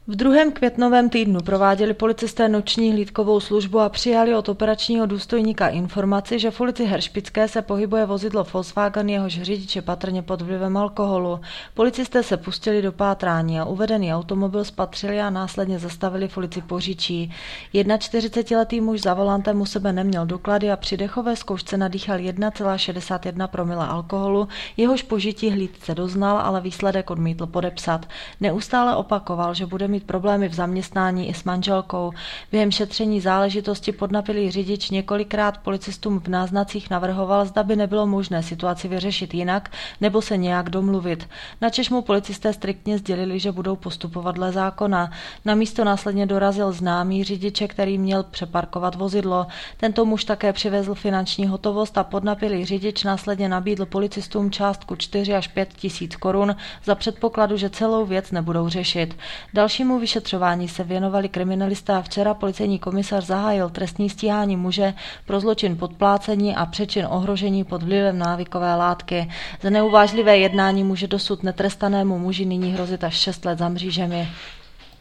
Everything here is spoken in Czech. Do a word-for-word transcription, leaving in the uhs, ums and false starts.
V druhém květnovém týdnu prováděli policisté noční hlídkovou službu a přijali od operačního důstojníka informaci, že v ulici Heršpické se pohybuje vozidlo Volkswagen, jehož řidič je patrně pod vlivem alkoholu. Policisté se pustili do pátrání a uvedený automobil spatřili a následně zastavili v ulici Poříčí. čtyřicetiletý muž za volantem u sebe neměl doklady a při dechové zkoušce nadýchal jedna celá šedesát jedna promile alkoholu, jehož požití hlídce doznal, ale výsledek odmítl podepsat. Neustále opakoval, že bude mít problémy v zaměstnání i s manželkou. Během šetření záležitosti podnapilý řidič několikrát policistům v náznacích navrhoval, zda by nebylo možné situaci vyřešit jinak nebo se nějak domluvit. Načež mu policisté striktně sdělili, že budou postupovat dle zákona. Na místo následně dorazil známý řidiče, který měl přeparkovat vozidlo. Tento muž také přivezl finanční hotovost a podnapilý řidič následně nabídl policistům částku čtyři až pět tisíc korun za předpokladu, že celou věc nebudou řešit. Dalšímu vyšetřování se věnovali kriminalisté a včera policejní komisař zahájil trestní stíhání muže pro zločin podplácení a přečin ohrožení pod vlivem návykové látky. Za neuvážlivé jednání může dosud netrestanému muži nyní hrozit až šest let za mřížemi.